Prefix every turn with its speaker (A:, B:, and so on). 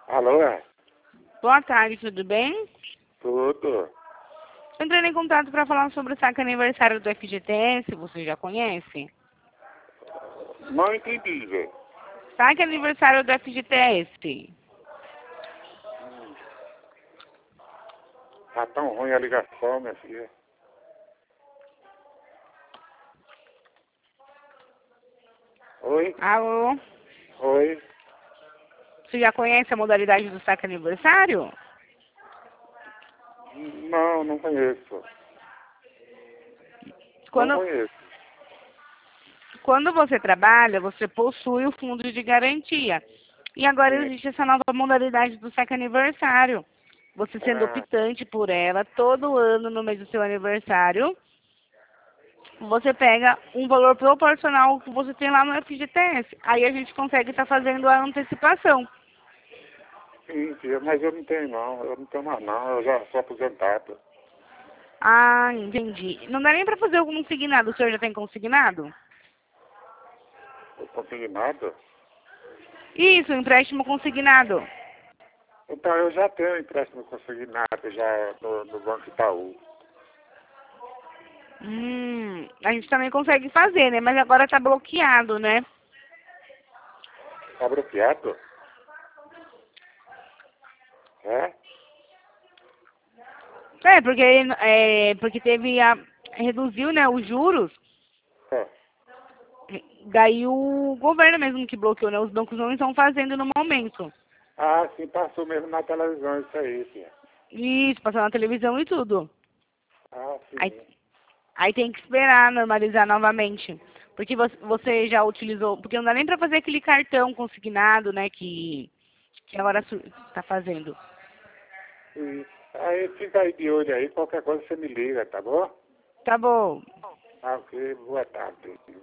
A: Alô, é?
B: Boa tarde, tudo bem?
A: Tudo.
B: Entrei em contato para falar sobre o saque aniversário do FGTS, você já conhece?
A: Não entendi, velho.
B: Saque aniversário do FGTS.
A: Tá tão ruim a ligação, minha filha. Oi?
B: Alô?
A: Oi?
B: Você já conhece a modalidade do saque aniversário?
A: Não, não conheço. Não
B: Quando,
A: conheço.
B: quando você trabalha, você possui o fundo de garantia. E agora
A: Sim.
B: existe essa nova modalidade do saque aniversário. Você sendo
A: Ah,
B: optante por ela, todo ano no mês do seu aniversário, você pega um valor proporcional ao que você tem lá no FGTS. Aí a gente consegue estar fazendo a antecipação.
A: sim, filha, mas eu não tenho não. Eu não tenho mais não. Eu já sou aposentado.
B: Ah, entendi. Não dá nem para fazer algum consignado. O senhor já tem consignado?
A: Eu consegui nada.
B: Isso, empréstimo consignado.
A: Então eu já tenho empréstimo consignado já no Banco Itaú.
B: A gente também consegue fazer, né? Mas agora tá bloqueado, né?
A: Tá bloqueado? É?
B: Porque teve a reduziu, né, os juros.
A: É.
B: Daí o governo mesmo que bloqueou, né? Os bancos não estão fazendo no momento.
A: Ah, sim, passou mesmo na televisão isso aí, filha.
B: Isso, passou na televisão e tudo.
A: Ah,
B: Aí,
A: sim.
B: aí tem que esperar normalizar novamente. Porque você já utilizou. Porque não dá nem pra fazer aquele cartão consignado, né? Que agora está fazendo.
A: Sim. Aí fica aí de olho aí, qualquer coisa você me liga, tá bom?
B: Tá bom.
A: Ah, ok, boa tarde.